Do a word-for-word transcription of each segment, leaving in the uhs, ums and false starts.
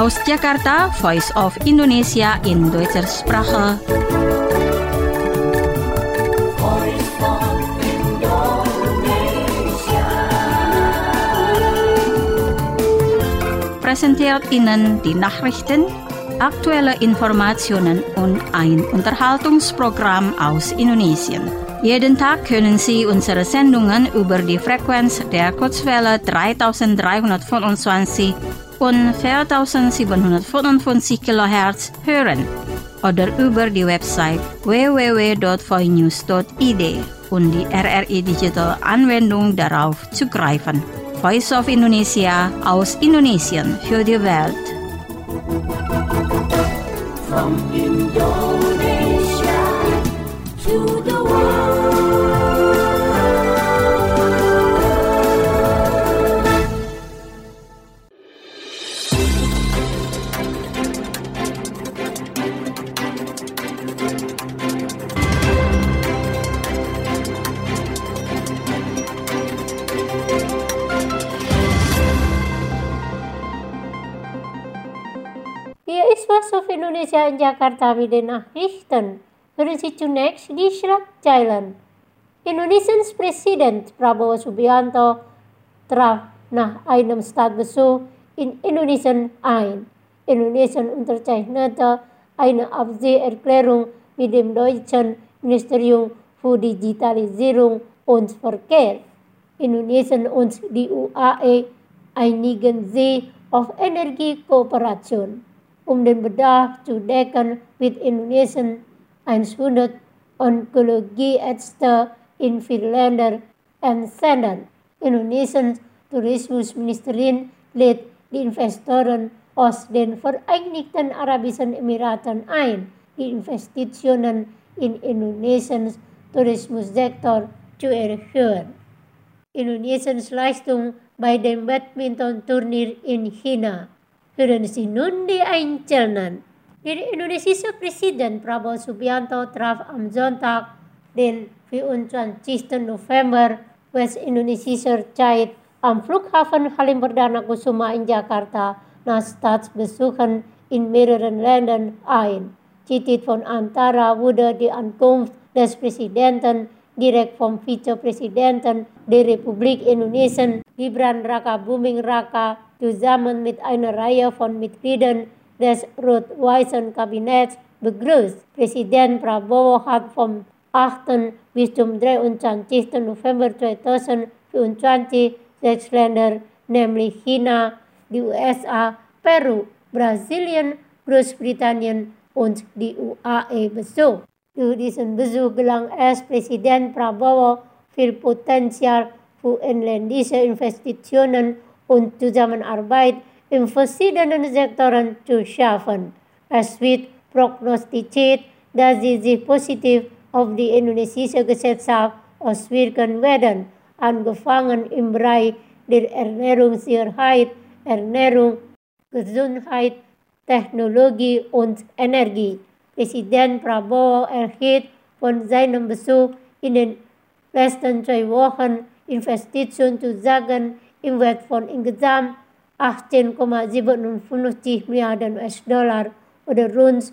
Aus Jakarta, Voice of Indonesia in Deutscher Sprache. Präsentiert Ihnen die Nachrichten, aktuelle Informationen und ein Unterhaltungsprogramm aus Indonesien. Jeden Tag können Sie unsere Sendungen über die Frequenz der Kurzwelle dreitausenddreihundertfünfundzwanzig und viertausendsiebenhundertfünfundfünfzig Kilohertz hören oder über die Website w w w punkt voinews punkt i d und die R R I Digital Anwendung darauf zugreifen. Voice of Indonesia aus Indonesien für die Welt. From Indonesia to the world. Voice of Indonesia in Jakarta mit den Nachrichten. Hören Sie zunächst die Schlagzeilen. Indonesiens Präsident Prabowo Subianto traf nach einem Staatsbesuch in Indonesien ein. Indonesien unterzeichnete eine Absichtserklärung mit dem deutschen Ministerium für Digitalisierung und Verkehr. Indonesien und die U A E einigen sich auf Energiekooperation. Um den Bedarf zu decken, wird Indonesien hundert Onkologie-Ärzte in vier Länder entsenden. Indonesiens Tourismusministerin lädt die Investoren aus den Vereinigten Arabischen Emiraten ein, die Investitionen in Indonesiens Tourismussektor zu erhöhen. Indonesiens Leistung bei dem Badminton-Turnier in China. Hören Sie nun die Einzelnen. Der indonesische Präsident Prabowo Subianto traf am Sonntag, den vierundzwanzigsten November westindonesischer Zeit, am Flughafen Halim Perdana Kusuma in Jakarta nach Staatsbesuchen in mehreren Ländern ein. Zitiert von Antara wurde die Ankunft des Präsidenten direkt vom Vizepräsidenten der Republik Indonesien, Gibran Raka-Buming Raka, zusammen mit einer Reihe von Mitgliedern des rot-weißen Kabinetts begrüßt. Präsident Prabowo hat vom achten bis zum dreiundzwanzigsten November zweitausendvierundzwanzig sechs Länder, nämlich China, die U S A, Peru, Brasilien, Großbritannien und die U A E besucht. Durch diesen Besuch gelang es Präsident Prabowo, viel Potenzial für inländische Investitionen und Zusammenarbeit in verschiedenen Sektoren zu schaffen. Es wird prognostiziert, dass sie sich positiv auf die indonesische Gesellschaft auswirken werden, angefangen im Bereich der Ernährungssicherheit, Ernährung, Gesundheit, Technologie und Energie. Präsident Prabowo erhielt von seinem Besuch in den letzten zwei Wochen Investitionen zu sagen im Wert von insgesamt achtzehn Komma siebenundfünfzig Milliarden U S-Dollar oder rund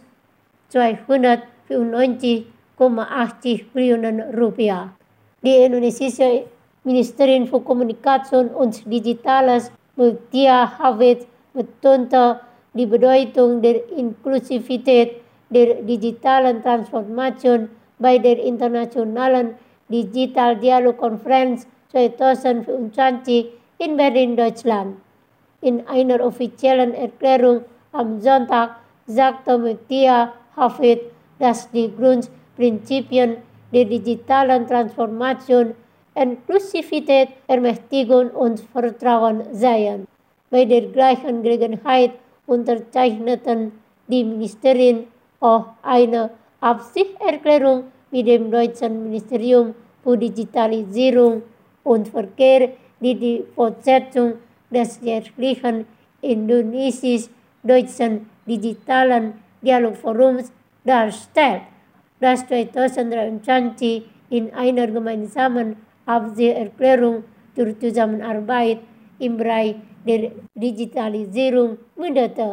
zweihundertvierundneunzig Komma achtzig Billionen Rupiah. Die indonesische Ministerin für Kommunikation und Digitales, Mutia Hafid, betonte die Bedeutung der Inklusivität der digitalen Transformation bei der internationalen Digital Dialog Konferenz zweitausendvierundzwanzig in Berlin, Deutschland. In einer offiziellen Erklärung am Sonntag sagte Mutia Hafid, dass die Grundprinzipien der digitalen Transformation Inklusivität, Ermächtigung und Vertrauen seien. Bei der gleichen Gelegenheit unterzeichneten die Ministerin auch eine Absichtserklärung mit dem deutschen Ministerium für Digitalisierung und Verkehr, die die Fortsetzung des jährlichen indonesisch-deutschen digitalen Dialogforums darstellt, das zweitausenddreiundzwanzig in einer gemeinsamen Absichtserklärung zur Zusammenarbeit im Bereich der Digitalisierung mündete.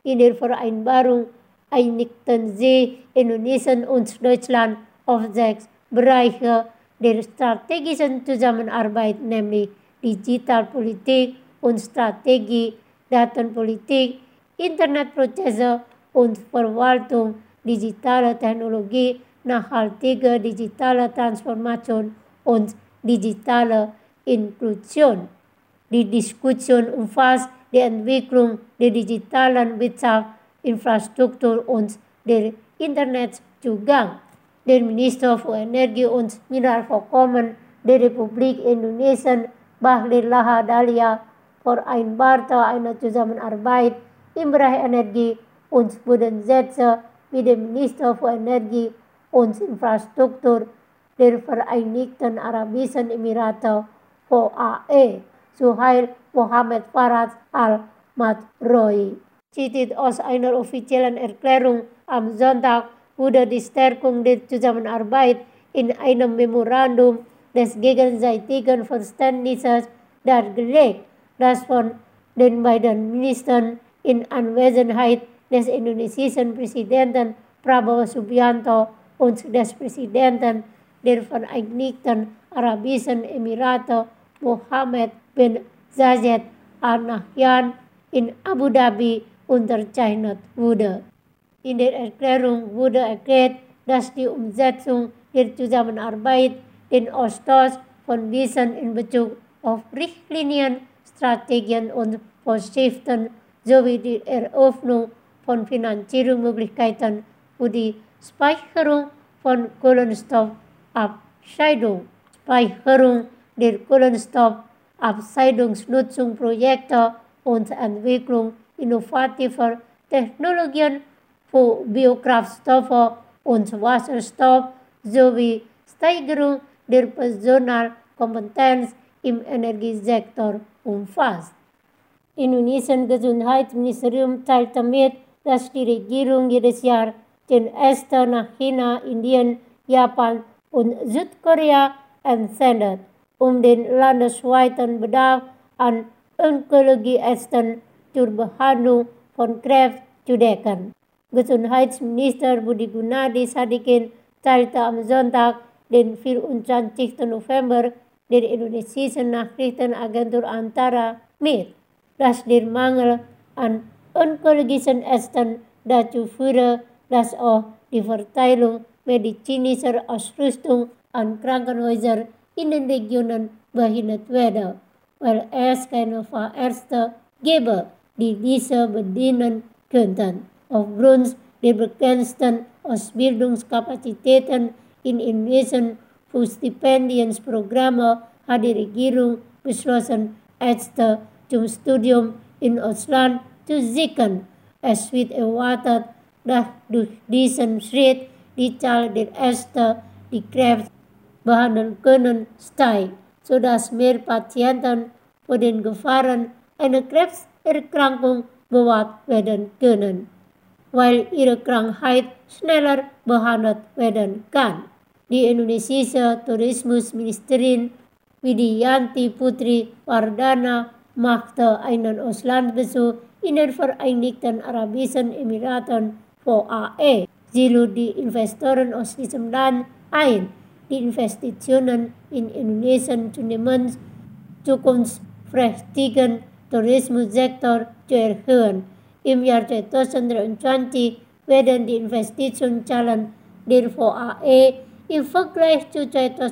in der Vereinbarung einigten sie Indonesien und Deutschland auf sechs Bereiche der strategischen Zusammenarbeit, nämlich Digitalpolitik und Strategie, Datenpolitik, Internetprozesse und Verwaltung, digitale Technologie, nachhaltige digitale Transformation und digitale Inklusion. Die Diskussion umfasst die Entwicklung der digitalen Wirtschaftsinfrastruktur und der Internetzugang. Der Minister für Energie und Mineralvorkommen der Republik Indonesien, Bahlil Lahadalia, vereinbarte eine Zusammenarbeit im Bereich Energie und Bodenschätze mit dem Minister für Energie und Infrastruktur der Vereinigten Arabischen Emirate V A E, Suhail Mohammed Faraj al-Madroi. Zitiert aus einer offiziellen Erklärung am Sonntag wurde die Stärkung der Zusammenarbeit in einem Memorandum des gegenseitigen Verständnisses dargelegt, das von den beiden Ministern in Anwesenheit des indonesischen Präsidenten Prabowo Subianto und des Präsidenten der Vereinigten Arabischen Emirate Mohammed bin Zayed Al Nahyan in Abu Dhabi unterzeichnet wurde. In der Erklärung wurde erklärt, dass die Umsetzung der Zusammenarbeit den Austausch von Wissen in Bezug auf Richtlinien, Strategien und Vorschriften sowie die Eröffnung von Finanzierungsmöglichkeiten für die Speicherung von Kohlenstoffabscheidung, Speicherung der Kohlenstoffabscheidungsnutzungsprojekte und Entwicklung innovativer Technologien für Biokraftstoffe und Wasserstoff sowie Steigerung der Personalkompetenz im Energiesektor umfasst. Indonesiens Gesundheitsministerium teilte mit, dass die Regierung jedes Jahr zehn Ärzte nach China, Indien, Japan und Südkorea entsendet, um den landesweiten Bedarf an Onkologieärzten zur Behandlung von Krebs zu decken. Gesundheitsminister Budi Gunadi Sadikin teilte am Sonntag, den vierundzwanzigsten November, der indonesischen Nachrichtenagentur Antara mit, dass der Mangel an onkologischen Ärzten dazu führe, dass auch die Verteilung medizinischer Ausrüstung an Krankenhäuser in den Regionen behindert werde, weil es keine Fachärzte gäbe, die diese bedienen könnten. Aufgrund der begrenzten Ausbildungskapazitäten in Indonesien für Stipendienprogramme hat die Regierung beschlossen, Ärzte zum Studium in Ausland zu schicken. Es wird erwartet, dass durch diesen Schritt die Zahl der Ärzte, die Krebs behandeln können, steigt, sodass mehr Patienten vor den Gefahren einer Krebserkrankung bewahrt werden können, weil ihre Krankheit schneller behandelt werden kann. Die indonesische Tourismusministerin Widianti Putri Wardana machte einen Auslandsbesuch in den Vereinigten Arabischen Emiraten V A E. Sie lud die Investoren aus diesem Land ein, die Investitionen in Indonesien zunehmend zukunftsträchtigen Tourismussektor zu erhöhen. Im Jahr zweitausenddreiundzwanzig werden die Investitionszahlen der V A E im Vergleich zu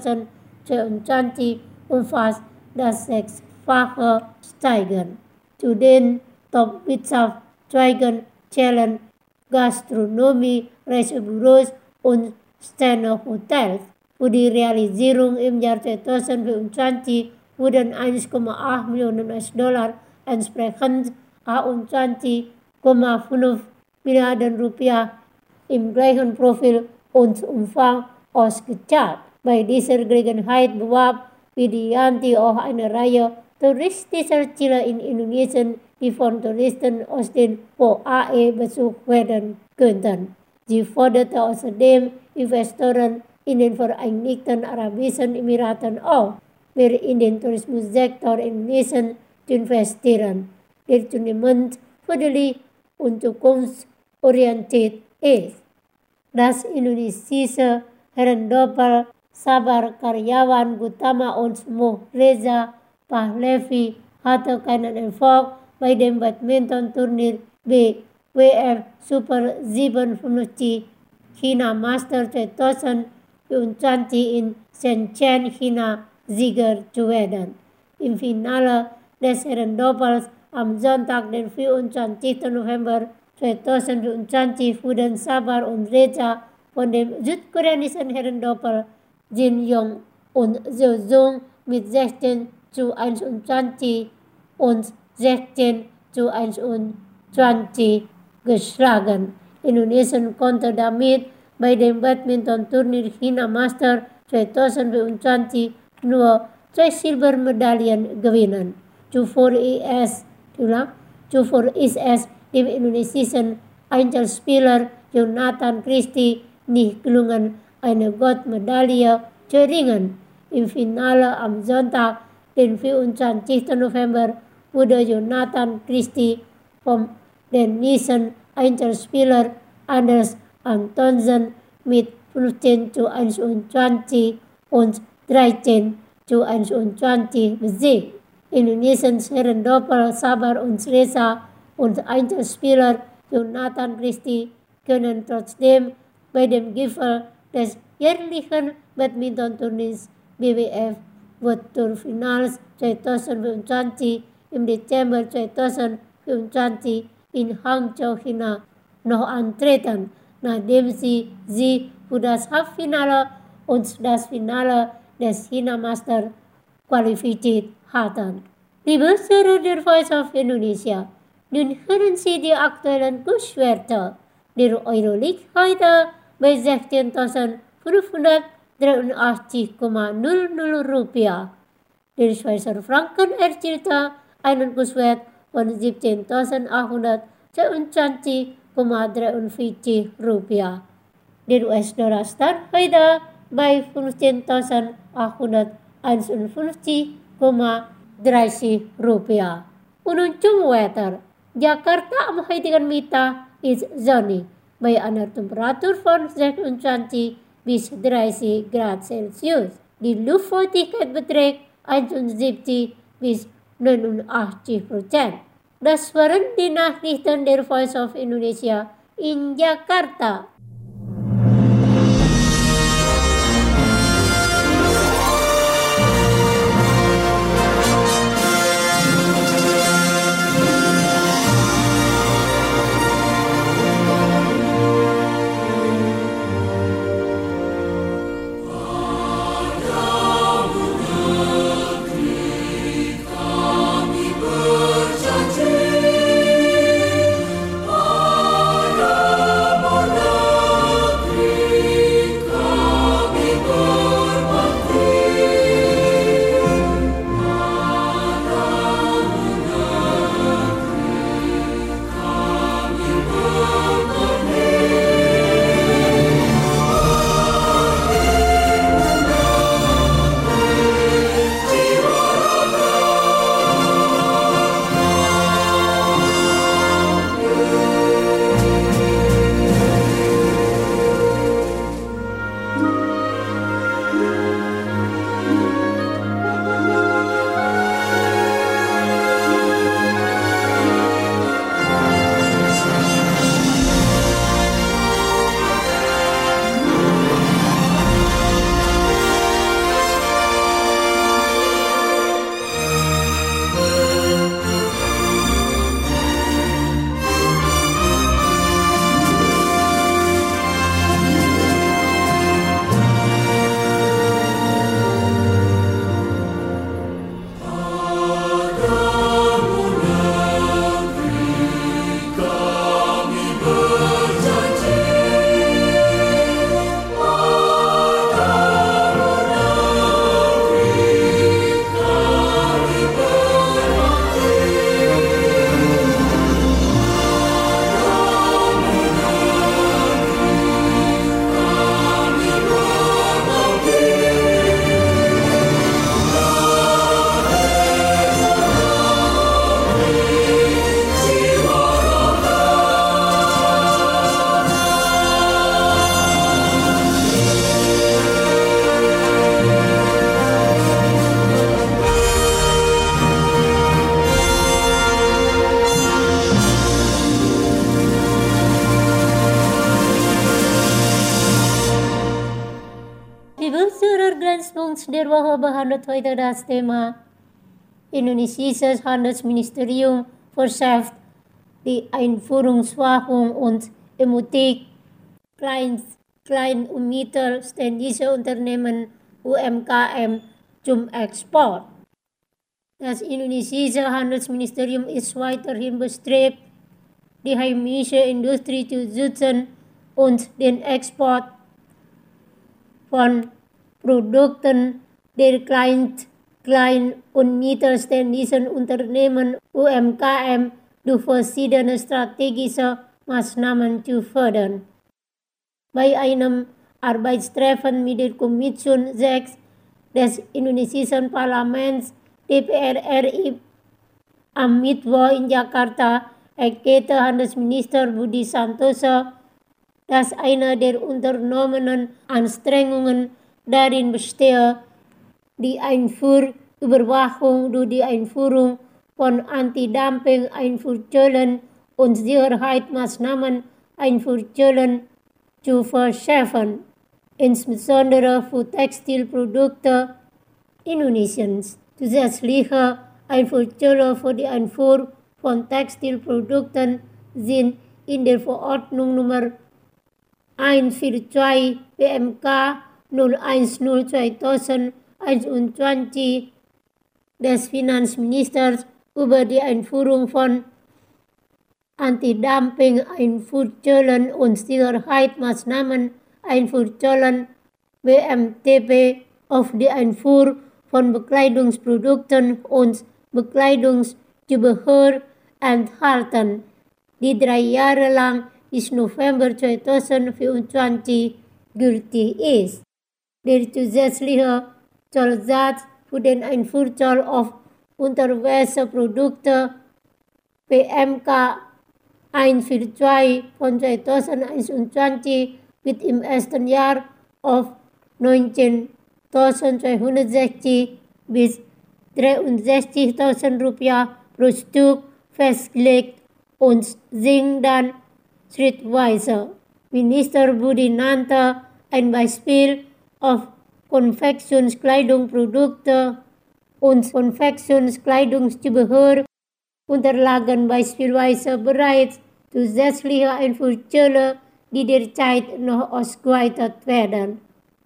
zweitausendzweiundzwanzig um fast das Sechsfache steigen. Zu den Top-Wirtschaftszweigen zählen Gastronomie, Reisebüros und Sterne-Hotels. Für die Realisierung im Jahr zweitausendvierundzwanzig wurden eins Komma acht Millionen U S-Dollar, entsprechend achtundzwanzig Komma fünf Milliarden Rupiah im gleichen Profil und Umfang ausgezahlt. Bei dieser Gelegenheit bewarb Widianti auch eine Reihe touristischer Ziele in Indonesien, die von Touristen aus den V A E besucht werden könnten. Sie forderte außerdem Investoren in den Vereinigten Arabischen Emiraten auf, mehr in den Tourismussektor Indonesien zu investieren, der zunehmend förderlich und zukunftsorientiert ist. Das Indonesische Herrendoppel Sabar karyawan Gautama uns Reza Pahlavi hatte keinen Erfolg bei dem Badminton-Turnier B W F Super siebenundfünfzig China Master zwanzig vierundzwanzig in Shenzhen, China, Sieger zu werden. Im Finale des Herrendoppels am Sonntag, den vierundzwanzigsten November zweitausendvierundzwanzig, wurden Sabar und Reza von dem südkoreanischen Herrendoppel Jin Yong und Seo Jung mit sechzehn zu einundzwanzig und sechzehn zu einundzwanzig geschlagen. Indonesien konnte damit bei dem Badminton-Turnier China Master zweitausendvierundzwanzig nur zwei Silbermedaillen gewinnen. Zuvor ist Zuvor ist es dem indonesischen Einzelspieler Jonathan Christie nicht gelungen, eine Goldmedaille zu erringen. Im Finale am Sonntag, den vierundzwanzigsten November, wurde Jonathan Christie vom dänischen Einzelspieler Anders Antonsen mit fünfzehn zu einundzwanzig und dreizehn zu einundzwanzig besiegt. Indonesiens Herrendoppel Sabar und Reza und Einzelspieler Jonathan Christie können trotzdem bei dem Gipfel des jährlichen Badminton-Turniers B W F World Tour Finals zweitausendvierundzwanzig im Dezember zweitausendvierundzwanzig in Hangzhou, China, noch antreten, nachdem sie sie für das Halbfinale und das Finale des China Master qualifiziert hatten. Liebe Hörer der Voice of Indonesia, nun hören Sie die aktuellen Kurswerte. Der Euro liegt heute bei sechzehntausendfünfhundertdreiundachtzig Komma null null Rupiah. Der Schweizer Franken erzielte einen Kurswert von siebzehntausendachthundertzweiundzwanzig Komma dreiundvierzig Rupiah. Der U S-Dollar stand heute bei fünfzehntausendachthunderteinundfünfzig Komma dreißig Rupiah. Untuk weather, Jakarta am heutigen Mittag ist sonnig bei einer Temperatur von sechsundzwanzig bis dreißig Grad Celsius. Die Luftfeuchtigkeit beträgt einundsiebzig bis neunundachtzig Prozent. Das waren die Nachrichten der Voice of Indonesia in Jakarta. Berjanji pada Vergrenspunkt der Woche behandelt heute das Thema Indonesisches Handelsministerium verschärft die Einfuhrungsüberwachung und ermutigt Klein, Klein- und mittelständische Unternehmen U M K M zum Export. Das indonesische Handelsministerium ist weiterhin bestrebt, die heimische Industrie zu schützen und den Export von Produkten der Klein-, Klein- und mittelständischen Unternehmen U M K M durch verschiedene strategische Maßnahmen zu fördern. Bei einem Arbeitstreffen mit der Kommission sechs des indonesischen Parlaments D P R R I am Mittwoch in Jakarta erklärte Handelsminister Budi Santoso, dass eine der unternommenen Anstrengungen darin bestehe, die Einfuhrüberwachung durch die Einführung von Anti-Dumping-Einfuhrzöllen und Sicherheitsmaßnahmen Einfuhrzöllen zu verschärfen, insbesondere für Textilprodukte Indonesiens. Zusätzliche Einfuhrzölle für die Einfuhr von Textilprodukten sind in der Verordnung Nummer hundertzweiundvierzig B M K null eins null zweitausendeinundzwanzig des Finanzministers über die Einführung von Anti-Dumping-Einfuhrzöllen und Sicherheitsmaßnahmen Einfuhrzöllen B M T B auf die Einfuhr von Bekleidungsprodukten und Bekleidungszubehör enthalten, die drei Jahre lang bis November zweitausendvierundzwanzig gültig ist. Der zusätzliche Zollsatz für den Einfuhrzoll auf Unterwäscheprodukte B M K hundertvierzig von zweitausendeinundzwanzig wird im ersten Jahr auf neunzehntausendzweihundertsechzig bis dreiundsechzigtausend Rupiah pro Stück festgelegt und sinkt dann schrittweise. Minister Budi nannte ein Beispiel auf Konfektionskleidungsprodukte und Konfektionskleidungszubehör unterlagen beispielsweise bereits zusätzliche Einfuhrzölle, die derzeit noch ausgeweitet werden.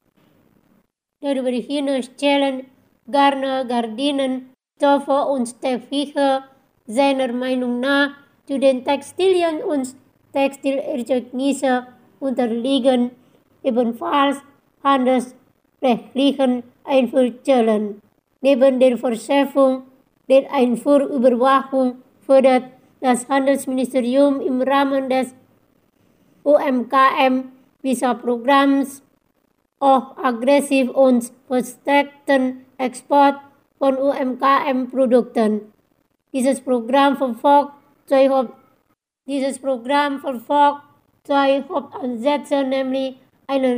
Darüber hinaus zählen Garne, Gardinen, Stoffe und Teppiche seiner Meinung nach zu den Textilien und Textilerzeugnissen unterliegen ebenfalls handelsrechtlichen Einfuhrzöllen. Neben der Verschärfung der Einfuhrüberwachung fördert das Handelsministerium im Rahmen des U M K M-Visa-Programms auch aggressiv und verstärkten Export von U M K M-Produkten. Dieses Programm verfolgt zwei, Haupt Dieses Programm verfolgt zwei Hauptansätze, nämlich einen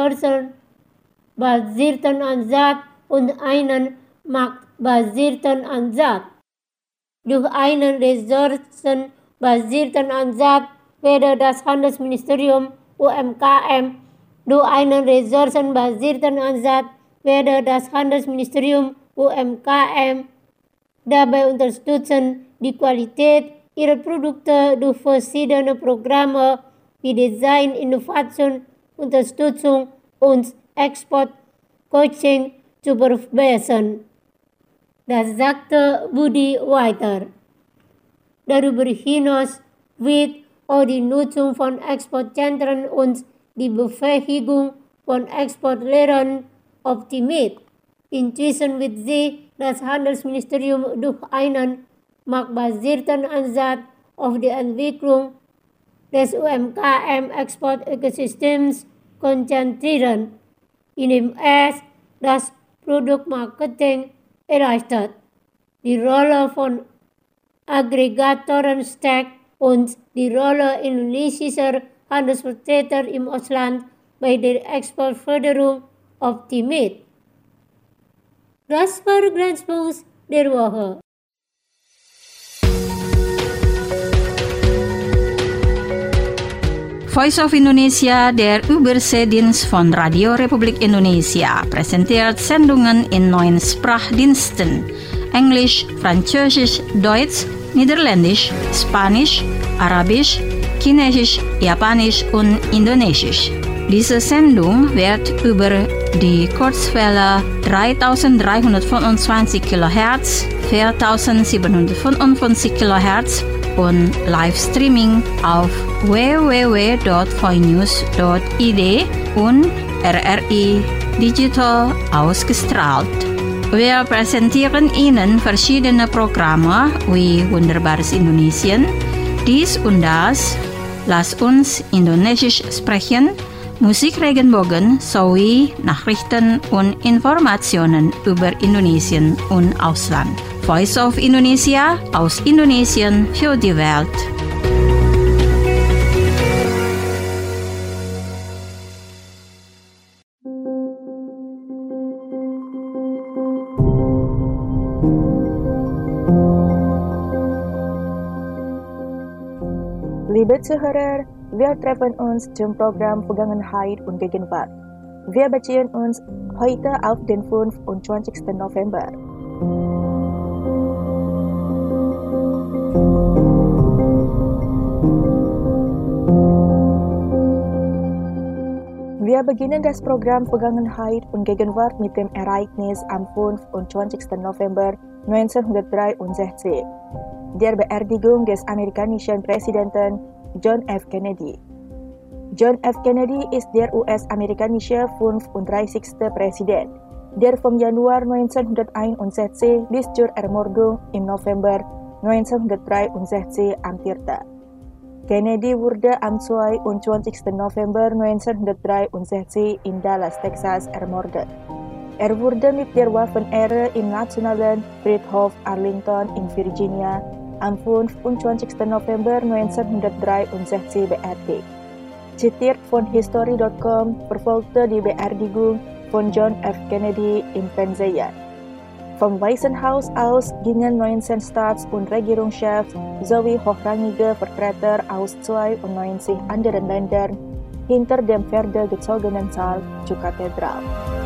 ressourcenbasierten Ansatz und einen marktbasierten Ansatz. Durch einen ressourcenbasierten Ansatz werde das Handelsministerium U M K M durch einen ressourcenbasierten Ansatz werde das Handelsministerium U M K M dabei unterstützen, die Qualität ihrer Produkte durch verschiedene Programme wie Design, Innovation, Unterstützung und Exportcoaching zu verbessern. Das sagte Budi weiter. Darüber hinaus wird auch die Nutzung von Exportzentren und die Befähigung von Exportlehrern optimiert. Inzwischen wird sie das Handelsministerium durch einen marktbasierten Ansatz auf die Entwicklung des U M K M-Exportökosystems konzentrieren, indem es das Produktmarketing erleichtert, die Rolle von Aggregatoren stärkt und die Rolle indonesischer Handelsvertreter im Ausland bei der Exportförderung optimiert. Das war Grenzpunkt der Woche. Voice of Indonesia, der Überseedienst von Radio Republik Indonesia, präsentiert Sendungen in neun Sprachdiensten: Englisch, Französisch, Deutsch, Niederländisch, Spanisch, Arabisch, Chinesisch, Japanisch und Indonesisch. Diese Sendung wird über die Kurzwelle dreitausenddreihundertfünfundzwanzig Kilohertz, viertausendsiebenhundertfünfundfünfzig Kilohertz und Livestreaming auf w w w punkt voinews punkt i d und R R I Digital ausgestrahlt. Wir präsentieren Ihnen verschiedene Programme wie Wunderbares Indonesien, dies und das, Lass uns Indonesisch sprechen, Musik Regenbogen sowie Nachrichten und Informationen über Indonesien und Ausland. Voice of Indonesia aus Indonesien für die Welt. Liebe Zuhörer, wir treffen uns zum Programm Vergangenheit und Gegenwart. Wir beziehen uns heute auf den fünfundzwanzigsten November. Wir beginnen das Programm Vergangenheit und Gegenwart mit dem Ereignis am fünfundzwanzigsten November neunzehnhundertdreiundsechzig, der Beerdigung des amerikanischen Präsidenten John F. Kennedy. John F. Kennedy ist der U S-amerikanische fünfunddreißigste Präsident, der vom Januar neunzehnhunderteinundsechzig bis zur Ermordung im November neunzehnhundertdreiundsechzig amtierte. Kennedy wurde am zweiundzwanzigsten November neunzehnhundertdreiundsechzig in Dallas, Texas ermordet. Er wurde mit der Waffenehre im Nationalen Friedhof Arlington in Virginia am fünfundzwanzigsten November neunzehnhundertdreiundsechzig beerdigt. Zitiert von History Punkt com verfolgte die Beerdigung von John F. Kennedy im Fernsehen. Vom Weißen Haus aus gingen neunzehn Staats- und Regierungschefs sowie hochrangige Vertreter aus zweiundneunzig anderen Ländern hinter dem pferdegezogenen Saal zur Kathedral.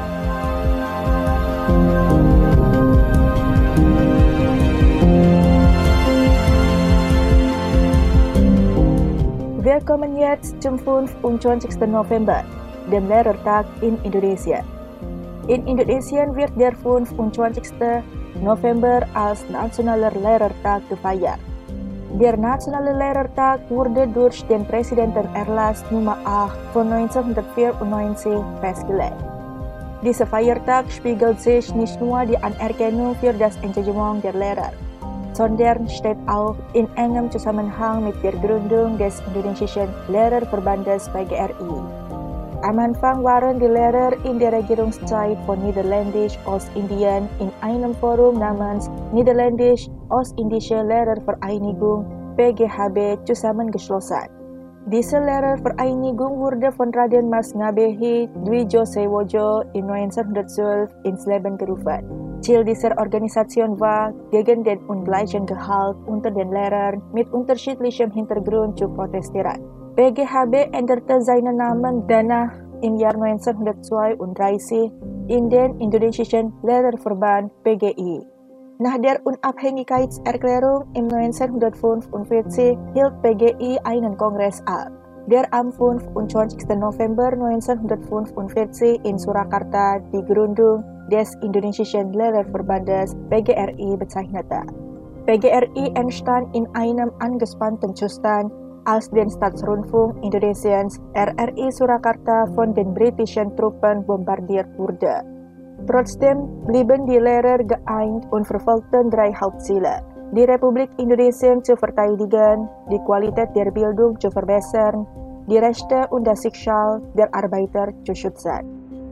Wir kommen jetzt zum fünfundzwanzigsten November, dem Lehrertag in Indonesien. In Indonesien wird der fünfundzwanzigsten November als Nationaler Lehrertag gefeiert. Der Nationale Lehrertag wurde durch den Präsidentenerlass Nummer acht von neunzehnhundertvierundneunzig festgelegt. Dieser Feiertag spiegelt sich nicht nur die Anerkennung für das Engagement der Lehrer, sondern steht auch in engem Zusammenhang mit der Gründung des Indonesischen Lehrerverbandes P G R I. Am Anfang waren die Lehrer in der Regierungszeit von Niederländisch-Ostindien in einem Forum namens Niederländisch-Ostindische Lehrervereinigung P G H B zusammengeschlossen. Diese Lehrervereinigung wurde von Raden Mas Ngabehi Dwijosewojo in neunzehnhundertzwölf ins Leben gerufen. Ziel dieser Organisation war, gegen den ungleichen Gehalt unter den Lehrern mit unterschiedlichem Hintergrund zu protestieren. P G H B änderte seinen Namen danach im Jahr neunzehnhundertzweiunddreißig in den Indonesischen Lehrerverband P G I. Nach der Unabhängigkeitserklärung im neunzehnhundertfünfundvierzig hielt P G I einen Kongress ab, der am fünfundzwanzigsten November neunzehnhundertfünfundvierzig in Surakarta die Gründung des Indonesischen Lehrerverbandes P G R I bezeichnete. P G R I entstand in einem angespannten Zustand, als der Staatsrundfunk Indonesiens R R I Surakarta von den britischen Truppen bombardiert wurde. Trotzdem blieben die Lehrer geeint und verfolgten drei Hauptziele: die Republik Indonesien zu verteidigen, die Qualität der Bildung zu verbessern, die Rechte und das Schicksal der Arbeiter zu schützen.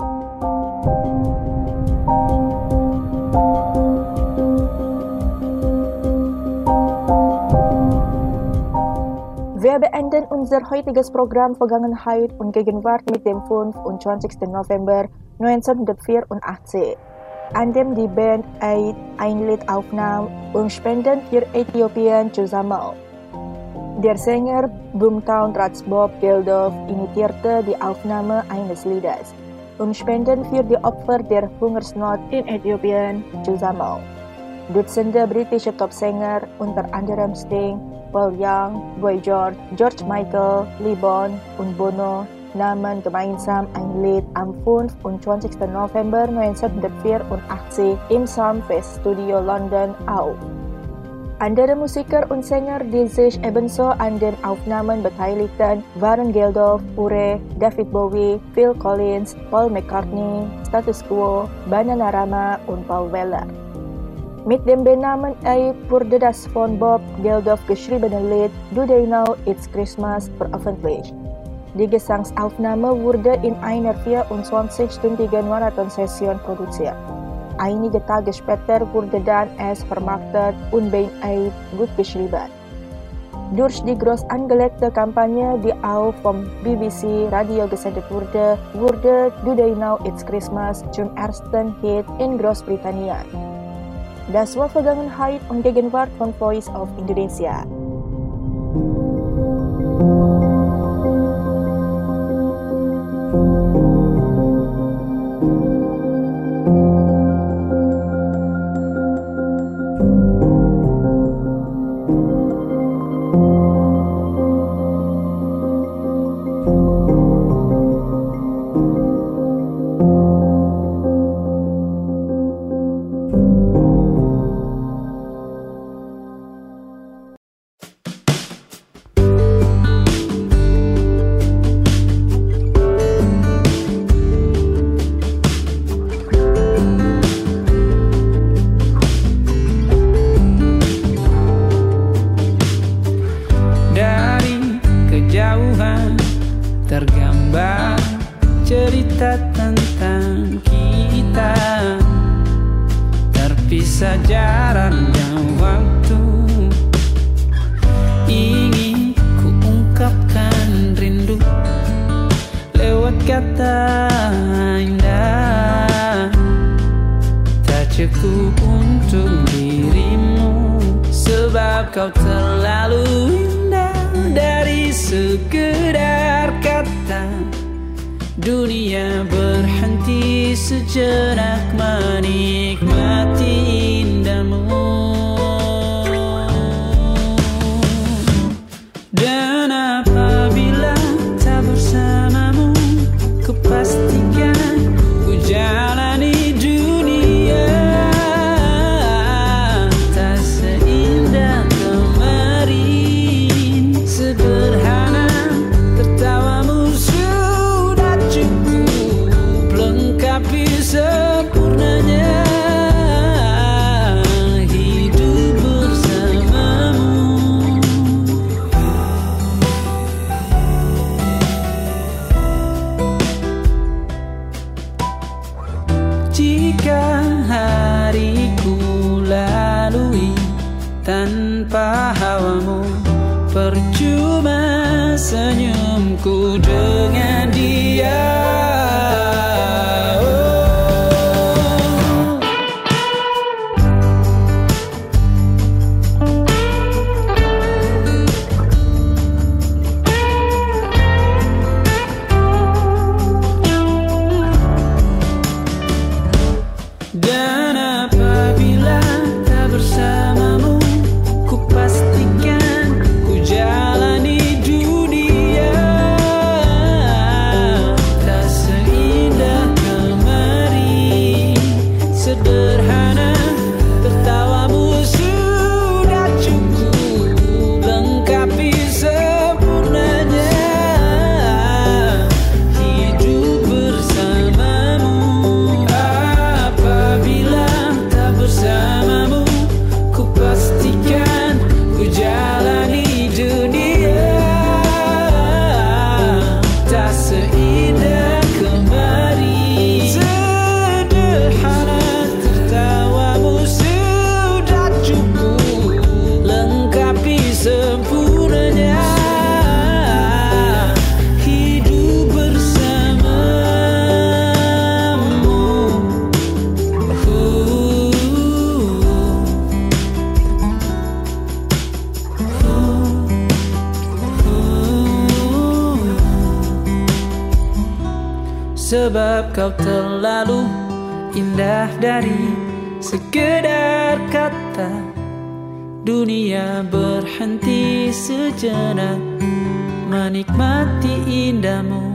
Wir beenden unser heutiges Programm Vergangenheit und Gegenwart mit dem fünfundzwanzigsten November neunzehnhundertvierundachtzig, an dem die Band Aid ein Lied aufnahm, um Spenden für Äthiopien zu sammeln. Der Sänger Bumtown Ratsbob Geldof initiierte die Aufnahme eines Liedes, um Spenden für die Opfer der Hungersnot in Äthiopien zu sammeln. Dutzende britische Topsänger, unter anderem Sting, Paul Young, Boy George, George Michael, Lee Bon und Bono, nahmen gemeinsam ein Lied am fünfundzwanzigsten November neunzehnhundertvierundachtzig im Soundfest Studio London auf. Andere Musiker und Sänger, die sich ebenso an den Aufnahmen beteiligten, waren Geldof, Ure, David Bowie, Phil Collins, Paul McCartney, Status Quo, Bananarama und Paul Weller. Mit dem Benamen Aid wurde das von Bob Geldof geschriebene Lied Do They Know It's Christmas veröffentlicht. Die Gesangsaufnahme wurde in einer vierundzwanzigstündigen Marathonsession produziert. Einige Tage später wurde dann es vermarktet und Band Aid gut geschrieben. Durch die groß angelegte Kampagne, die auch vom B B C Radio gesendet wurde, wurde Do They Know It's Christmas zum ersten Hit in Großbritannien. Das war Vergangenheit und Gegenwart von Voice of Indonesia. Tergambar cerita tentang kita, terpisah jarak dan waktu. Ingin ku ungkapkan rindu lewat kata indah, tak cukup untuk dirimu, sebab kau terlalu indah. Dari sekedar kata, dunia berhenti sejenak menikmati indahmu. Dan apabila tak bersamamu, ku pastikan ku jalani dunia tak seindah kemarin. Sederhana, tertawamu sudah cukup lengkapi sempurnanya hidup bersamamu. Jika hariku lalui tanpa hawamu, percuma senyumku dengan dia. Dan apabila tak bersamamu, ku pastikan ku jalani dunia tak sebab kau terlalu indah dari sekedar kata. Dunia berhenti sejenak menikmati indahmu.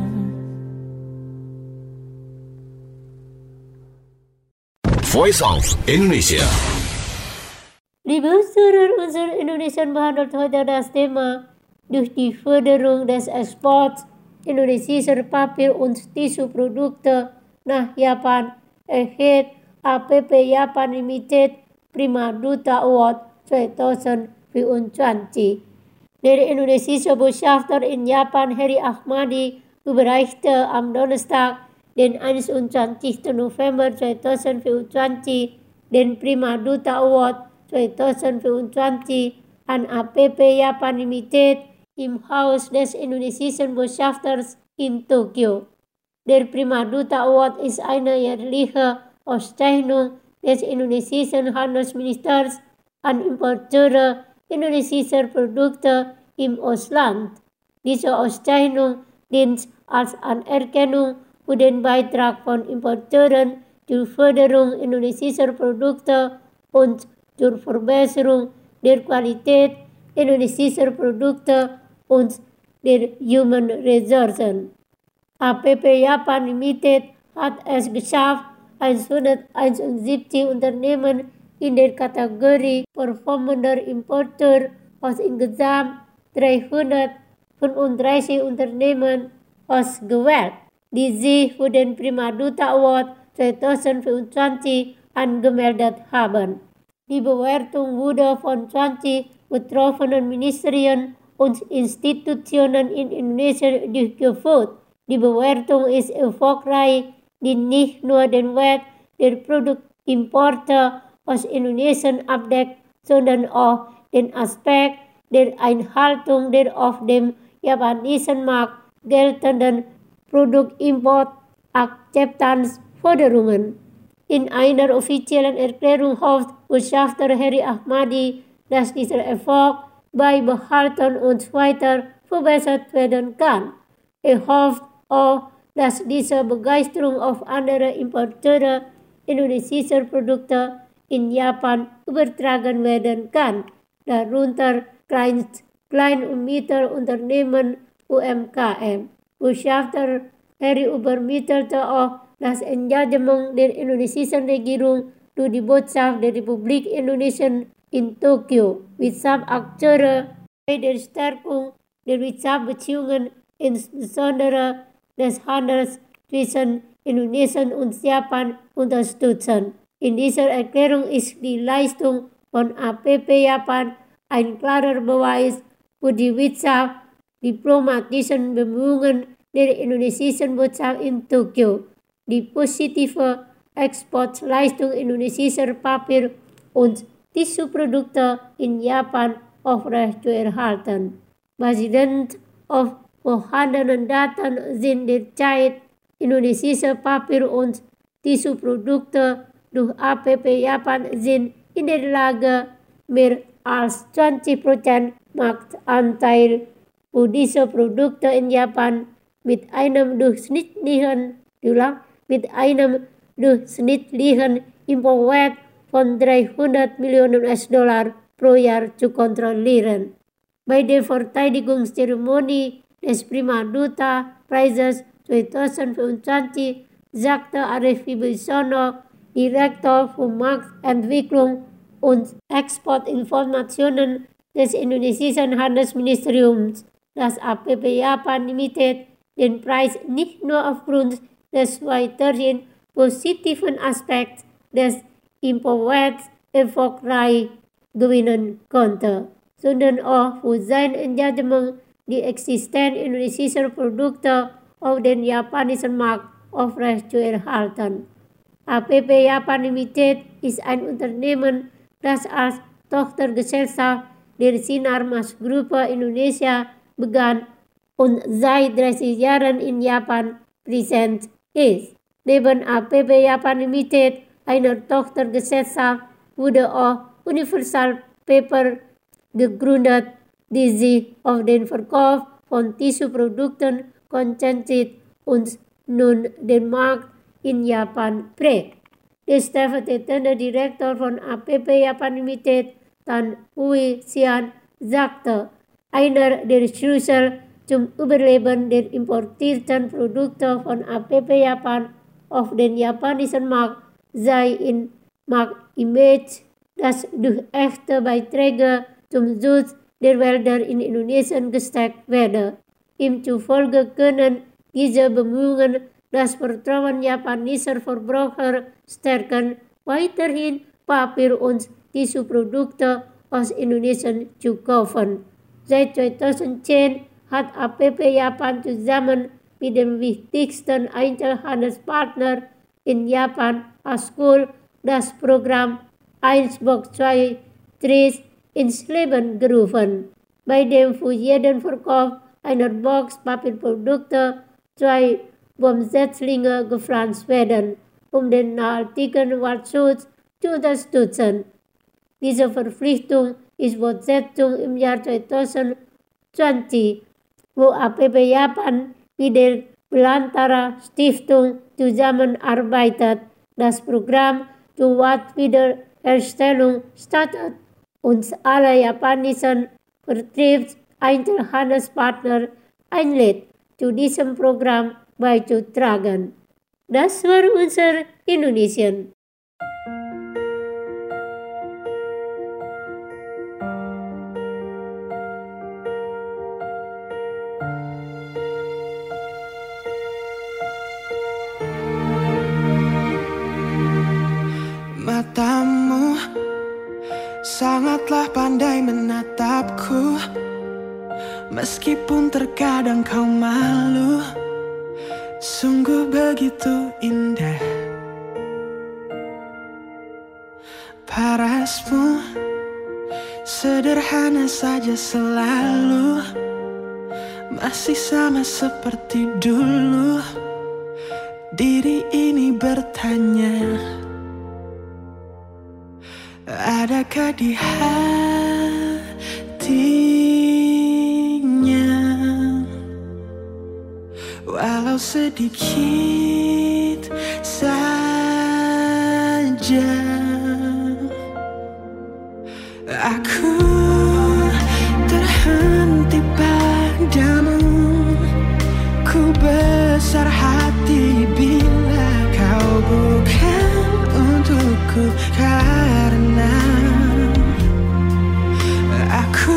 Voice of Indonesia. Liebe Hörer unserer Indonesian behandelt heute das Thema durch die Förderung des Exports indonesischer Papier- und Tissue-Produkte nach Japan erhält A P P Japan Limited Prima Duta Award zwanzig vierundzwanzig. Der indonesische Botschafter in Japan, Heri Ahmadi, überreichte am Donnerstag, den einundzwanzigsten November zweitausendvierundzwanzig, den Prima Duta Award zwanzig vierundzwanzig an A P P Japan Limited im Haus des indonesischen Botschafters in Tokio. Der Prima Duta Award ist eine jährliche Auszeichnung des indonesischen Handelsministers an Importeure indonesischer Produkte im Ausland. Diese Auszeichnung dient als Anerkennung für den Beitrag von Importeuren zur Förderung indonesischer Produkte und zur Verbesserung der Qualität indonesischer Produkte und der Human Resourcen. A P P Japan Limited hat es geschafft, hunderteinundsiebzig Unternehmen in der Kategorie performender Importeur aus insgesamt dreihundertfünfunddreißig Unternehmen ausgewählt, die sich für den Prima Duta Award zwanzig vierundzwanzig angemeldet haben. Die Bewertung wurde von zwanzig betroffenen Ministerien und Institutionen in Indonesien durchgeführt. Die Bewertung ist erfolgreich, die nicht nur den Wert der Produktimporte aus Indonesien abdeckt, sondern auch den Aspekt der Einhaltung der auf dem japanischen Markt geltenden Produktimport-Akzeptanzforderungen. In einer offiziellen Erklärung hofft Botschafter Heri Ahmadi, dass dieser Erfolg beibehalten und weiter verbessert werden kann. Er hofft auch, dass diese Begeisterung auf andere Importeure indonesischer Produkte in Japan übertragen werden kann, darunter Kleinst-, Klein- und Mittelunternehmen U M K M. Botschafter Heri übermittelte auch das Engagement der indonesischen Regierung durch die Botschaft der Republik Indonesien in Tokio, Wirtschaftsakteure bei der Stärkung der Wirtschaftsbeziehungen, insbesondere des Handels zwischen Indonesien und Japan, unterstützen. In dieser Erklärung ist die Leistung von A P P Japan ein klarer Beweis für die wirtschaftsdiplomatischen Bemühungen der indonesischen Botschaft in Tokio, die positive Exportleistung indonesischer Papier- und Tissue-Produkte in Japan aufrechtzuerhalten. Basierend auf vorhandenen Daten sind derzeit indonesische Papier- und Tissue-Produkte durch A P P Japan sind in der Lage, mehr als zwanzig Prozent Marktanteil für diese Produkte in Japan mit einem durchschnittlichen, mit einem durchschnittlichen Importwert von dreihundert Millionen U S-Dollar pro Jahr zu kontrollieren. Bei der Verteidigungszeremonie des Prima Duta Preises zwanzig vierundzwanzig sagte Arief Wibisono, Direktor für Marktentwicklung und Exportinformationen des indonesischen Handelsministeriums, dass A P P Japan Limited den Preis nicht nur aufgrund des weiterhin positiven Aspekts des Importwerts erfolgreich gewinnen konnte, sondern auch für sein Engagement, die Existenz indonesischer Produkte auf den japanischen Markt aufrechtzuerhalten. A P P Japan Limited ist ein Unternehmen, das als Tochtergesellschaft der Sinarmas-Gruppe Indonesia begann und seit dreißig Jahren in Japan präsent ist. Neben A P P Japan Limited, einer Tochtergesellschaft, wurde auch Universal Paper gegründet, die sich auf den Verkauf von Tissue-Produkten konzentriert und nun Denmark in Japan breed. De stellvertretende director van A P P Japan Limited, Tan Hui Xian, sagte, einer der Schlüssel zum Überleben der importierten Produkte von A P P Japan auf den japanischen Markt sei in Marktimage, das durch echte Beiträge zum Schutz der Wälder in Indonesien gesteckt werde. Ihm zufolge können diese Bemühungen das Vertrauen japanischer Verbraucher stärken, weiterhin Papier- und Tissue-Produkte aus Indonesien zu kaufen. Seit zweitausendzehn hat A P P Japan zusammen mit dem wichtigsten Einzelhandelspartner in Japan, Askul, das Programm eins Box zwei Trees ins Leben gerufen, bei dem für jeden Verkauf einer Box Papierprodukte zwei Baumsetzlinge gepflanzt werden, um den nachhaltigen Waldschutz zu unterstützen. Diese Verpflichtung ist Fortsetzung im Jahr zweitausendzwanzig, wo A P P Japan mit der Belantara Stiftung zusammenarbeitet. Das Programm zur Waldwiederherstellung startet und alle japanischen Vertriebs-Einzelhandelspartner einlädt, zu diesem Programm beizutragen. Das war unser Indonesien. Matamu sangatlah pandai menatapku, meskipun terkadang kau malu. Sungguh begitu indah parasmu, sederhana saja selalu, masih sama seperti dulu. Diri ini bertanya, adakah di hatinya walau sedikit saja? Aku terhenti padamu, ku besar hati bila kau bukan untukku, karena aku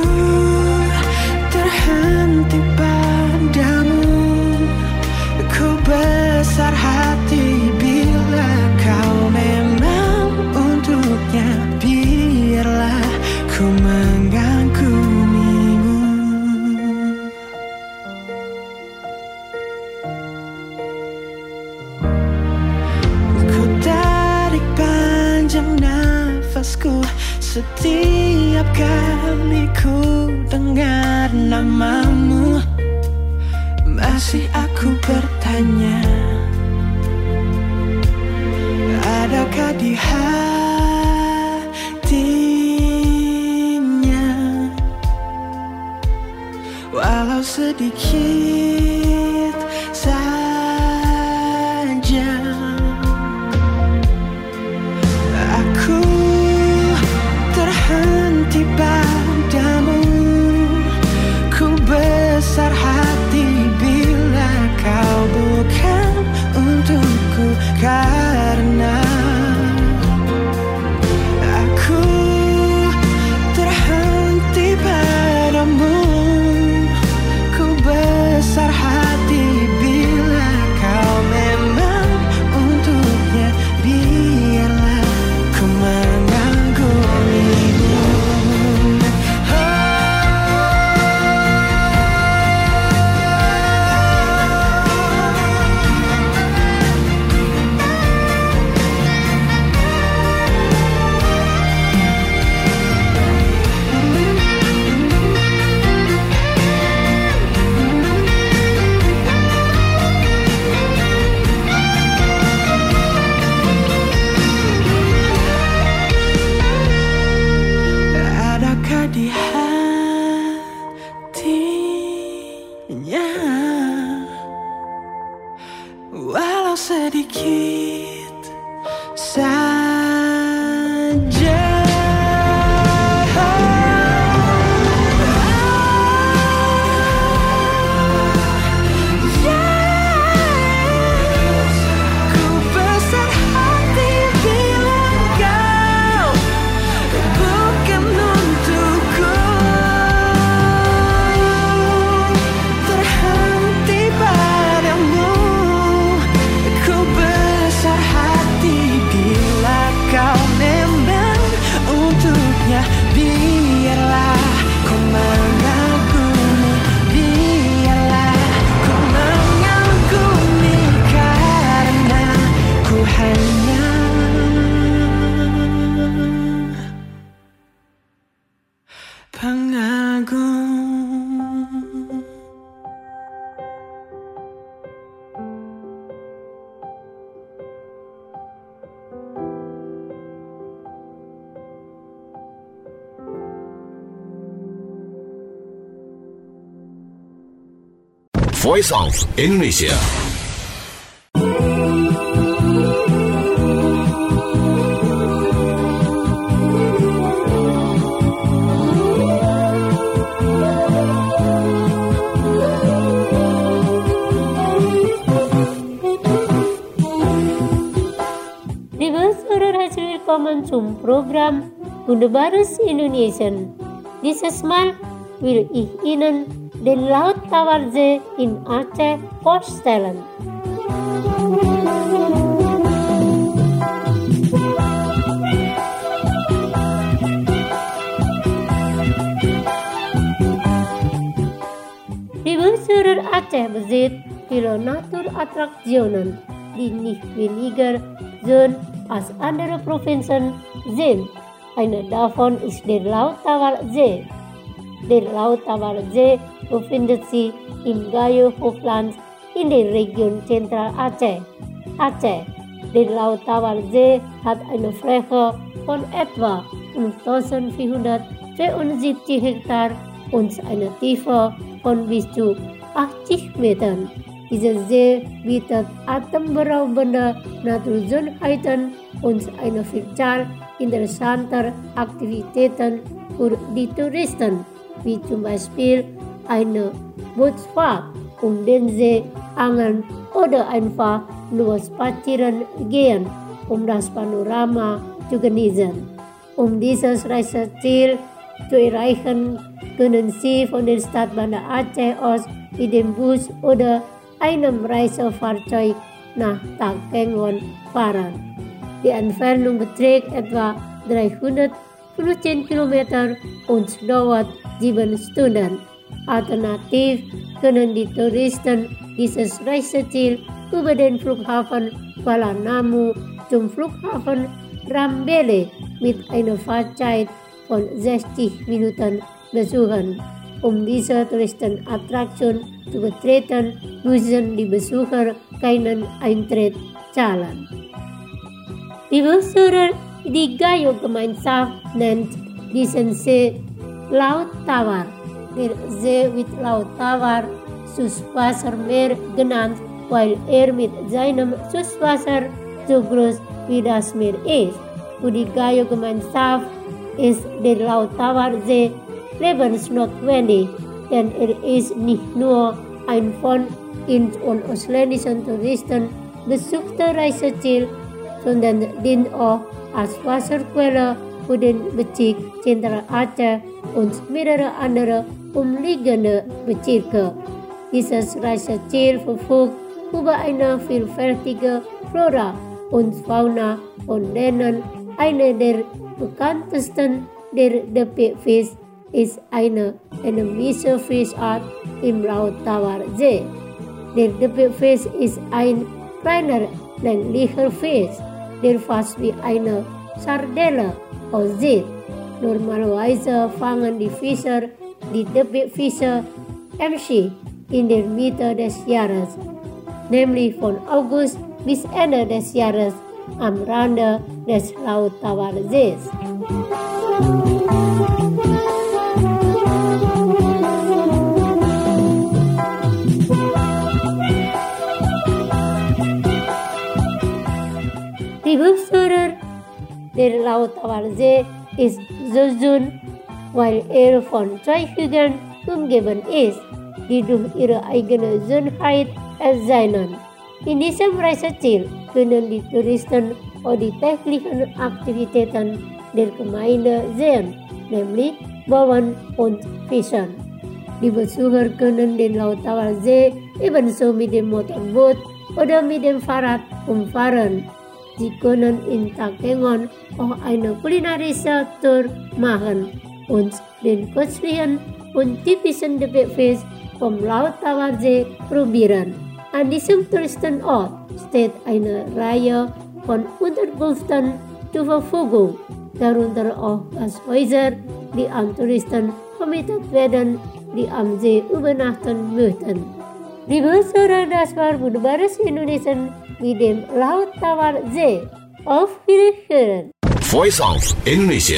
terhenti padamu. Ku besar hati bila kau memang untuknya, biarlah ku mengagumimu. Ku tarik panjang nafasku setiap kali ku dengar namamu. Masih aku bertanya, adakah di hatinya walau sedikit saja? Aku terhenti padamu, ku besar hati bila kau bukan untukku, karena aku terhenti padamu. Ku besar saja. Voice of Indonesia. Willkommen zum Programm Wunderbares Indonesien. Dieses Mal will ich Ihnen den Laut-Tawar-See in Aceh vorstellen. Die Besucher Aceh besitzt viele Naturattraktionen, die nicht weniger schön als andere Provinzen sind. Eine davon ist der Laut-Tawar-See. Der Laut-Tawar-See befindet sich im Gayo Hochland in der Region Zentral Aceh. Aceh. Der Laut-Tawar-See hat eine Fläche von etwa fünftausendvierhundertzweiundsiebzig Hektar und eine Tiefe von bis zu achtzig Metern. Dieser See bietet atemberaubende Naturschönheiten und eine Vielzahl interessanter Aktivitäten für die Touristen, wie zum Beispiel eine Bootsfahrt um den See, angeln oder einfach nur spazieren gehen, um das Panorama zu genießen. Um dieses Reiseziel zu erreichen, können Sie von der Stadt Banda Aceh aus mit dem Bus oder einem Reisefahrzeug nach Takengon fahren. Die Entfernung beträgt etwa dreihundertfünfzehn Kilometer und dauert sieben Stunden. Alternativ können die Touristen dieses Reiseziel über den Flughafen Kuala Namu zum Flughafen Rambele mit einer Fahrzeit von sechzig Minuten besuchen. Um diese Touristenattraktion zu betreten, müssen die Besucher keinen Eintritt zahlen. Die Besucher die Gayo-Gemeinschaft nennt diesen See Laut-Tawar. Der See wird Laut-Tawar Süßwassermeer genannt, weil er mit seinem Süßwasser so groß wie das Meer ist. Für die Gayo-Gemeinschaft ist der Laut-Tawar-See lebensnotwendig, denn er ist nicht nur ein von in- und ausländischen Touristen besuchter Reiseziel, sondern dient auch als Wasserquelle für den Bezirk Zentral Aceh und mehrere andere umliegende Bezirke. Dieses Reiseziel verfügt über eine vielfältige Flora und Fauna, von denen eine der bekanntesten, der Depikfisch, ist eine endemische Fischart im Laut-Tawar-See. Der Depikfisch ist ein kleiner, länglicher Fisch, der fast wie eine Sardelle aussieht. Normalerweise fangen die Fischer die Depikfische emsig in der Mitte des Jahres, nämlich von August bis Ende des Jahres am Rande des Laut-Tawar-Sees. Die Liebe Führer, der lauterweise ist so schön, weil er von zwei Hügeln umgeben ist, die durch ihre eigene Schönheit erscheinen. In diesem Reiseziel können die Touristen auch die täglichen Aktivitäten der Gemeinde sehen, nämlich Bauen und Fischen. Die Besucher können den Lauterwaldsee ebenso mit dem Motorboot oder mit dem Fahrrad umfahren. Sie können in Takengon auch eine kulinarische Tour machen und den köstlichen und typischen Debekfisch vom Lauterwaldsee probieren. An diesem Touristenort steht eine Reihe von Unterkünften zur Verfügung, darunter auch Gasthäuser, die an Touristen vermietet werden, die am See übernachten möchten. Liebe Hörer, das war wunderbares Indonesien mit dem Lauterwaldsee. Auf Wiederhören! Voice of Indonesia.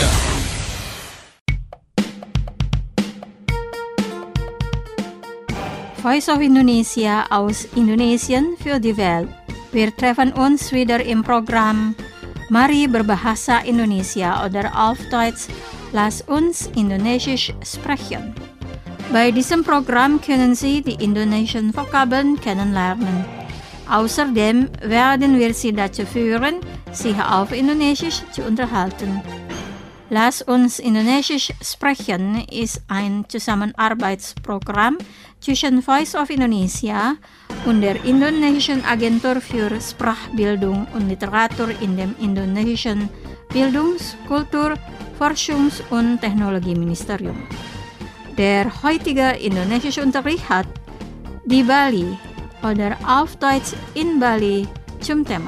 Voice of Indonesia aus Indonesien für die Welt. Wir treffen uns wieder im Programm Mari berbahasa Indonesia oder auf Deutsch Lass uns Indonesisch sprechen. Bei diesem Programm können Sie die indonesischen Vokabeln kennenlernen. Außerdem werden wir Sie dazu führen, sich auf Indonesisch zu unterhalten. Lass uns Indonesisch sprechen ist ein Zusammenarbeitsprogramm zwischen Voice of Indonesia und der Indonesischen Agentur für Sprachbildung und Literatur in dem indonesischen Bildungs-, Kultur-, Forschungs- und Technologieministerium. Der heutige indonesische Unterricht hat di Bali oder auf Deutsch in Bali zum Thema.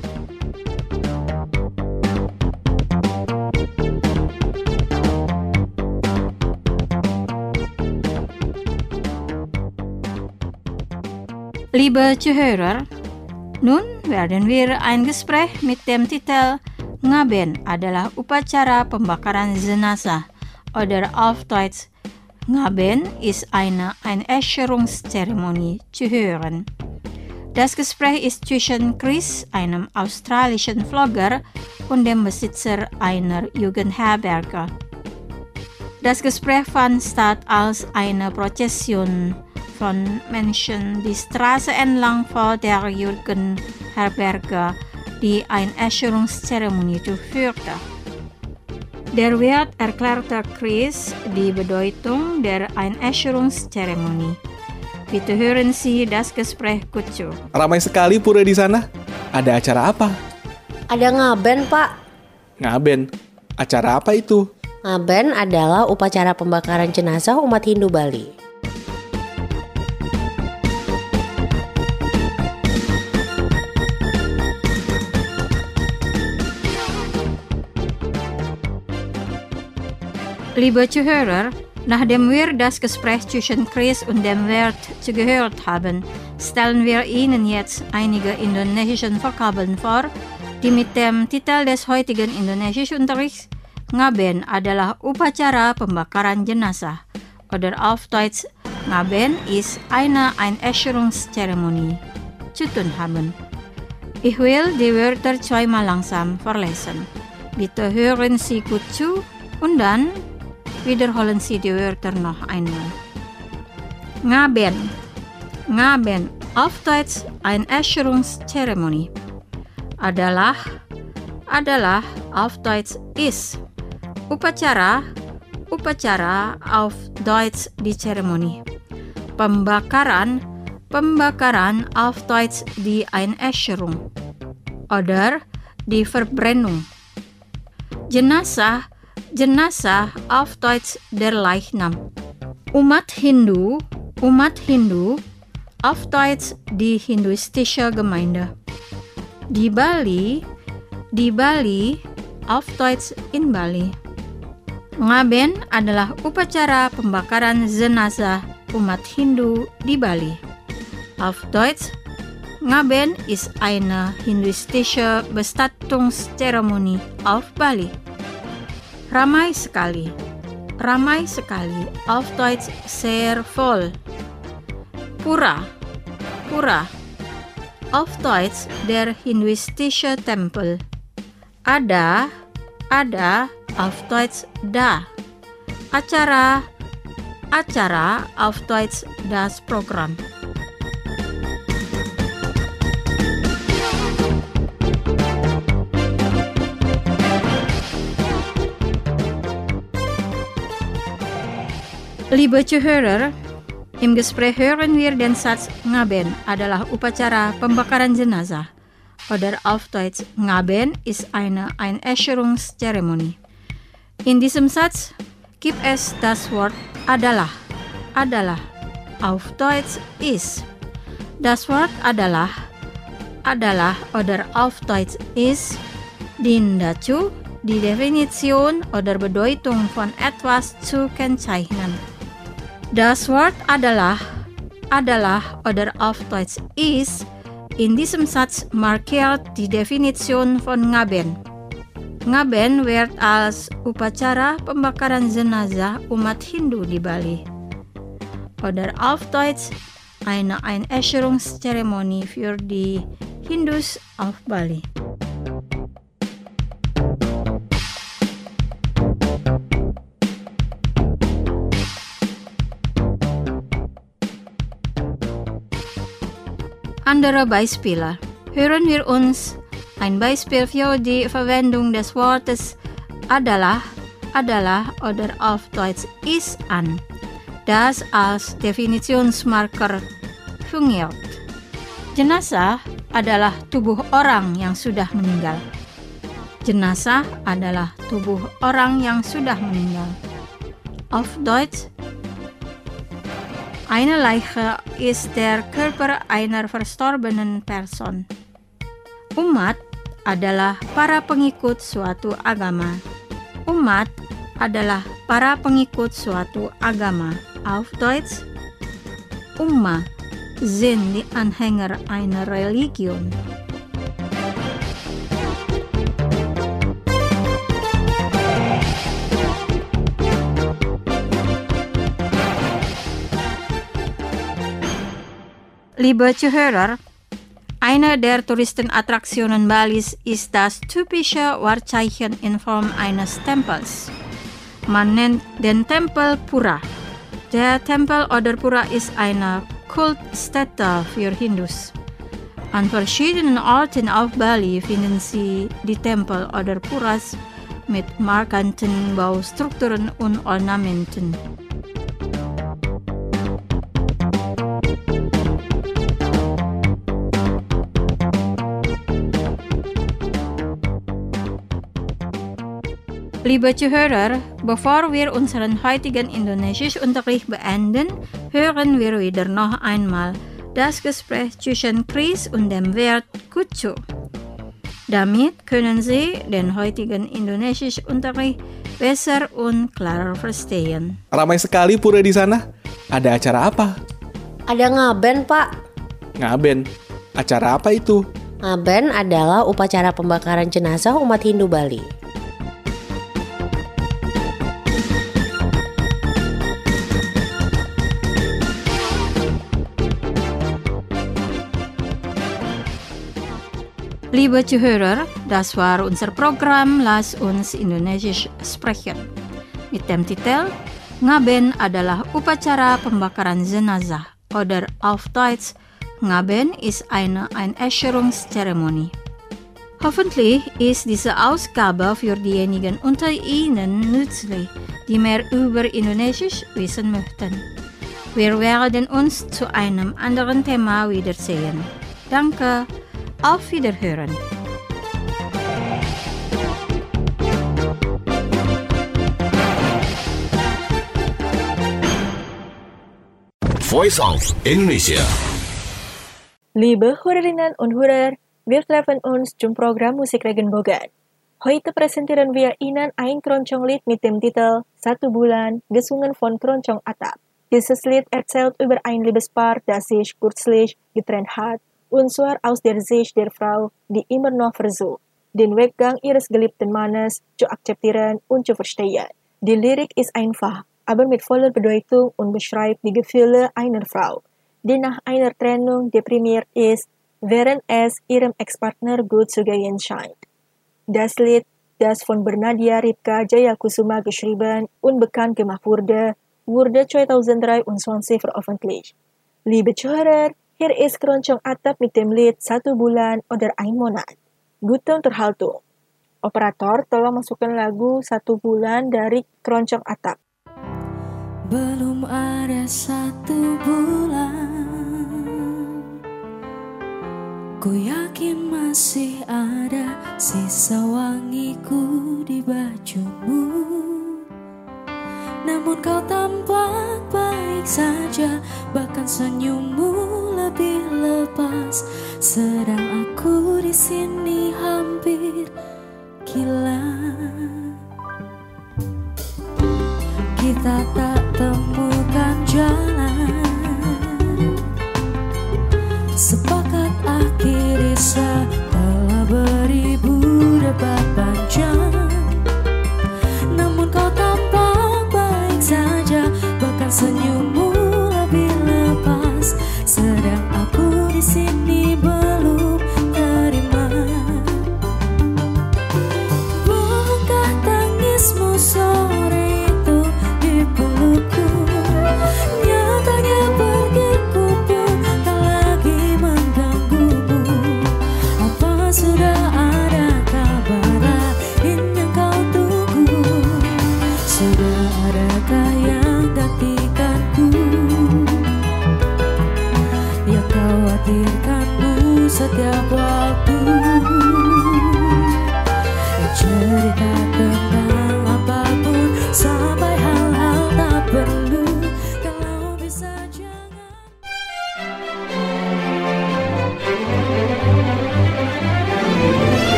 Liebe Zuhörer, nun werden wir ein Gespräch mit dem Titel Ngaben adalah upacara pembakaran jenazah oder auf Deutsch Ngaben ist eine Einäscherungszeremonie zu hören. Das Gespräch ist zwischen Chris, einem australischen Vlogger, und dem Besitzer einer Jugendherberge. Das Gespräch fand statt, als eine Prozession von Menschen die Straße entlang vor der Jugendherberge die Einäscherungszeremonie durchführte. Der Wirt erklärte Chris die Bedeutung der Einäscherungszeremonie. Bitte hören Sie das Gespräch gut zu. Ramai sekali pura di sana. Ada acara apa? Ada ngaben, Pak. Ngaben? Acara apa itu? Ngaben adalah upacara pembakaran jenazah umat Hindu Bali. Liebe Zuhörer, nachdem wir das Gespräch zwischen Chris und dem Wirt zugehört haben, stellen wir Ihnen jetzt einige indonesische Vokabeln vor, die mit dem Titel des heutigen Indonesischunterrichts Ngaben adalah upacara pembakaran jenazah oder auf Deutsch Ngaben ist eine Einäscherungszeremonie zu tun haben. Ich will die Wörter zweimal langsam vorlesen. Bitte hören Sie gut zu und dann wiederholen Sie die Wörter noch einmal. Ngaben, Ngaben, auf Deutsch Einäscherungszeremonie. Adalah, adalah, auf Deutsch ist. Upacara, upacara, auf Deutsch die Zeremonie. Pembakaran, pembakaran, auf Deutsch die Einäscherung. Oder die Verbrennung. Jenazah, Jenazah, auf Deutsch der Leichnam. Umat Hindu, Umat Hindu, auf Deutsch die hinduistische Gemeinde. Di Bali, di Bali, auf Deutsch in Bali. Ngaben adalah upacara pembakaran jenazah umat Hindu di Bali. Auf Deutsch, Ngaben ist eine hinduistische Bestattungszeremonie auf Bali. Ramai sekali, ramai sekali, auf Deutsch sehr voll. Pura, pura, auf Deutsch der hinduistische Tempel. Ada, ada, auf Deutsch da. Acara, acara, auf Deutsch das Programm. Liebe Zuhörer, im Gespräch hören wir den Satz Ngaben adalah upacara pembakaran jenazah. Oder auf Deutsch, Ngaben ist eine Einäscherungszeremonie. In diesem Satz gibt es das Wort adalah, adalah, auf Deutsch ist. Das Wort adalah, adalah oder auf Deutsch ist dient dazu, die Definition oder Bedeutung von etwas zu kennzeichnen. Das Wort adalah, adalah oder auf Deutsch ist in diesem Satz markiert die Definition von Ngaben. Ngaben wird als upacara pembakaran jenazah umat Hindu di Bali. Oder auf Deutsch eine Einäscherungszeremonie für die Hindus auf Bali. Andere Beispiele. Hören wir uns ein Beispiel für die Verwendung des Wortes adalah, adalah oder auf Deutsch ist an, das als Definitionsmarker fungiert. Jenazah adalah tubuh orang yang sudah meninggal. Jenazah adalah tubuh orang yang sudah meninggal. Auf Deutsch, eine Leiche ist der Körper einer verstorbenen Person. Umat adalah para pengikut suatu agama. Umat adalah para pengikut suatu agama. Auf Deutsch, Ummah sind die Anhänger einer Religion. Liebe Zuhörer, eine der Touristenattraktionen Balis ist das typische Wahrzeichen in Form eines Tempels. Man nennt den Tempel Pura. Der Tempel oder Pura ist eine Kultstätte für Hindus. An verschiedenen Orten auf Bali finden Sie die Tempel oder Puras mit markanten Baustrukturen und Ornamenten. Liebe Zuhörer, bevor wir unseren heutigen Indonesischunterricht beenden, hören wir wieder noch einmal das Gespräch zwischen Chris und dem Wirt Kucu. Damit können Sie den heutigen Indonesischunterricht besser und klarer verstehen. Ramai sekali pura di sana. Ada acara apa? Ada ngaben, Pak. Ngaben. Acara apa itu? Ngaben adalah upacara pembakaran jenazah umat Hindu Bali. Liebe Zuhörer, das war unser Programm Lass uns Indonesisch sprechen. Mit dem Titel Ngaben adalah upacara pembakaran jenazah oder auf Deutsch Ngaben ist eine Einäscherungszeremonie. Hoffentlich ist diese Ausgabe für diejenigen unter Ihnen nützlich, die mehr über Indonesisch wissen möchten. Wir werden uns zu einem anderen Thema wiedersehen. Danke. Auf Wiederhören. Voice of Indonesia. Liebe Hörerinnen und Hörer, wir treffen uns zum Programm Musik Regenbogen. Heute präsentieren wir Ihnen ein Keroncong-Lied mit dem Titel Satu Bulan, gesungen von Keroncong Atap. Dieses Lied erzählt über ein Liebespaar, das sich kürzlich getrennt hat. Und zwar aus der Sicht der Frau, die immer noch versucht, den Weggang ihres geliebten Mannes zu akzeptieren und zu verstehen. Die Lyrik ist einfach, aber mit voller Bedeutung und beschreibt die Gefühle einer Frau, die nach einer Trennung deprimiert ist, während es ihrem Ex-Partner gut zu gehen scheint. das Lied, das von Bernadia Ripka Jayakusuma geschrieben und bekannt gemacht wurde, wurde zweitausenddreiundzwanzig veröffentlicht. Liebe Zuhörer, hier ist Keroncong Atap mit dem Lied Satu Bulan oder Ein Monat. Gute Unterhaltung. Operator, tolong masukkan lagu Satu Bulan dari Keroncong Atap. Belum ada satu bulan, ku yakin masih ada sisa wangiku di bajumu. Namun kau tampak baik saja, bahkan senyummu lebih lepas. Sedang aku di sini hampir gila. Kita tak temukan jalan